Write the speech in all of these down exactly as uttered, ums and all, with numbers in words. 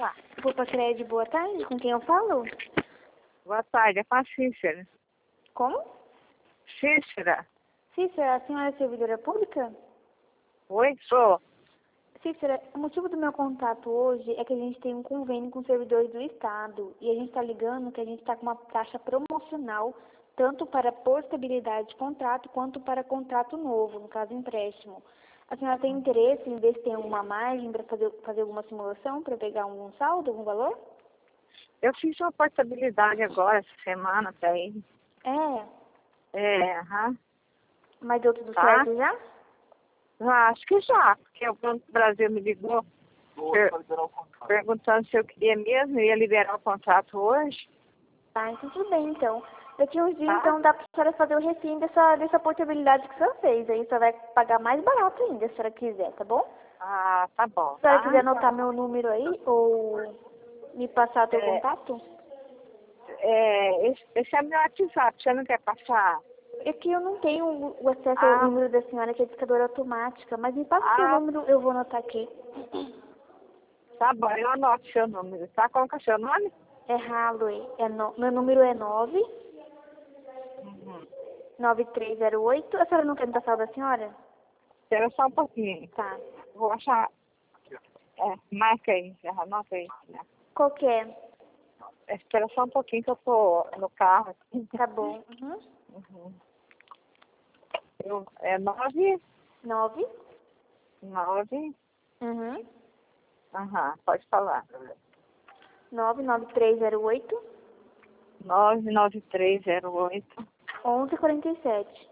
falar. Opa, Cred, boa tarde. Com quem eu falo? Boa tarde, é com a Cícera. Como? Cícera. Cícera, a senhora é servidora pública? Oi, sou. Cícera, o motivo do meu contato hoje é que a gente tem um convênio com servidores do Estado e a gente está ligando que a gente está com uma taxa promocional tanto para portabilidade de contrato quanto para contrato novo, no caso empréstimo. A senhora tem interesse em ver se tem alguma margem para fazer, fazer alguma simulação, para pegar algum saldo, algum valor? Eu fiz uma portabilidade agora, essa semana, pra ele. É, É, aham. mas deu tudo Tá. certo já? Ah, acho que já, porque o Banco do Brasil me ligou per perguntando se eu queria mesmo, ia liberar o contrato hoje. Tá, então tudo bem, então. Daqui uns dias, Tá. então, dá pra senhora fazer o refim dessa, dessa portabilidade que a senhora fez. Aí a senhora vai pagar mais barato ainda, se a senhora quiser, tá bom? Ah, tá bom. Se a senhora Tá? quiser anotar meu número aí, ou me passar teu É, contato, é, esse, esse é meu WhatsApp, você não quer passar? é que eu não tenho o acesso ao Ah, número da senhora, que é discadora automática, mas me passa o seu ah, número, eu vou anotar aqui. tá bom, eu anoto seu número, tá? Qual que é o seu nome? É Halloween. É no, meu número é nove Uhum. nove três zero oito. A senhora não quer me passar o da senhora? Espera só um pouquinho. Tá. Vou achar. É, marca aí, já anota aí. Né? Qual que é? Espera só um pouquinho que eu tô no carro. Tá bom. Uhum. Uhum. Eu, é nove, nove. nove, Uhum. aham, pode falar. nove nove três zero oito. Nove, nove, três, zero, oito, onze quarenta e sete.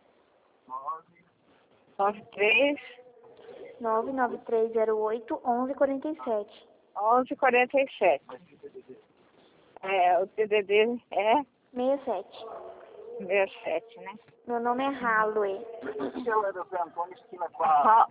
nove, três, nove nove três zero oito. onze quarenta e sete. onze, quarenta e sete. É, o T D D é sessenta e sete. sessenta e sete, né? Meu nome é Halloween. Ha-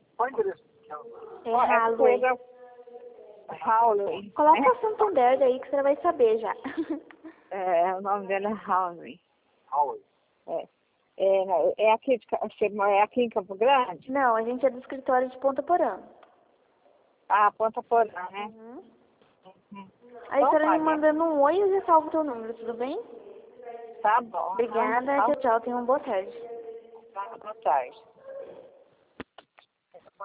É Halloween. Howley. Coloca o Santander daí que você vai saber já. É, o nome dela é Howley. É. É, é, aqui de, Ca- você é aqui em Campo Grande? Não, a gente é do escritório de Ponta Porã. Ah, Ponta Porã, né? Uhum. Uhum. Aí a Então, senhora me tá, né? mandando um oi, eu já salvo o teu número, tudo bem? Tá bom. Obrigada, Tá, tchau, tchau, tenha uma boa tarde. tá, boa tarde.